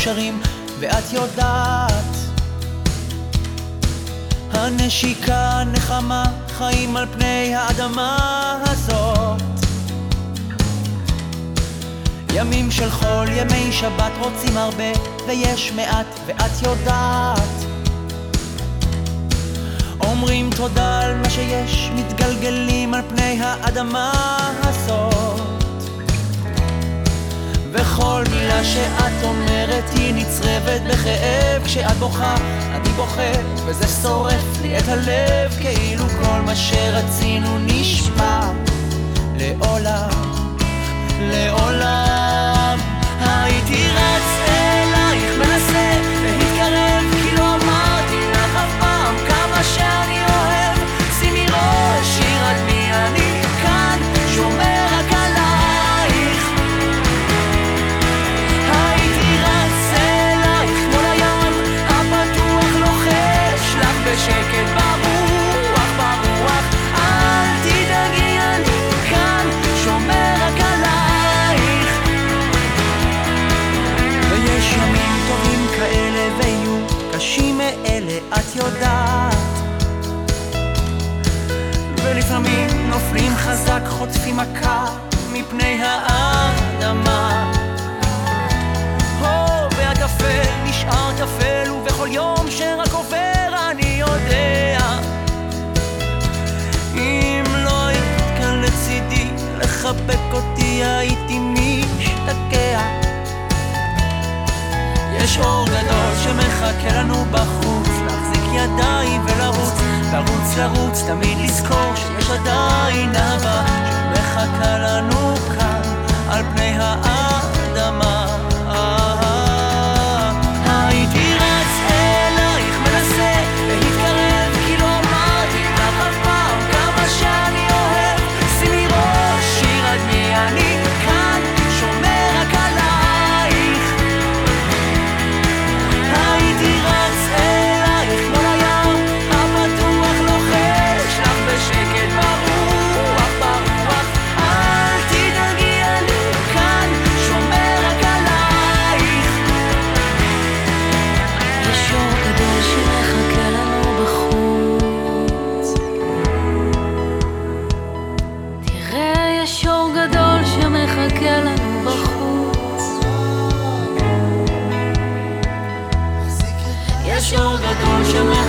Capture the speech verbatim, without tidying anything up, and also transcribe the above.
מאושרים, ואת יודעת, הנשיקה נחמה, חיים על פני האדמה הזאת. ימים של חול, ימי שבת רוצים הרבה, ויש מעט, ואת יודעת, אומרים תודה על מה שיש, מתגלגלים על פני האדמה הזאת. וכל מילה שאת אומרת היא נצרבת בכאב, כשאת בוכה אני בוכה, וזה שורף לי את הלב, כאילו כל מה שרצינו נשמע לעולם, לעולם. הייתי רץ אלייך, מנסה להתקרב, כי לא אמרתי לך אף פעם כמה שאני אוהב. שימי ראש, שירדמי, אני כאן שומר רק עלייך. הייתי רץ אלייך מול הים הפתוח, לוחש לך בשקט ברוח, ברוח. אל תדאגי, אני כאן שומר רק עלייך. ויש ימים טובים כאלה ויהיו קשים מאלה, את יודעת, ולפעמים נופלים חזק, חוטפים מכה מפני האדמה. הו, והטפל נשאר טפל, ובכל יום שרק עובר אני יודע, אם לא היית כאן לצידי לחבק אותי הייתי משתקע. יש אור גדול שמחכה לנו בחוץ, להחזיק ידיים ולרוץ, לרוץ לרוץ, תמיד לזכור שיש עדיין אהבה שמחכה לנו כאן על פני האדמה. הייתי רץ אלייך, מנסה להתקרב, כי לא אמרתי לך אף פעם כמה שאני אוהב. שימי ראש, שירדמי, אני כאן שומר רק עלייך. הייתי רץ אלייך מול הים הפתוח, לוחש לך בשקט ברוח, ברוח. אל תדאגי, אני כאן שומר רק עלייך. יש אור גדול שמחכה לנו בחוץ, תראה, יש אור גדול שמחכה לנו בחוץ. יש אור גדול שמחכה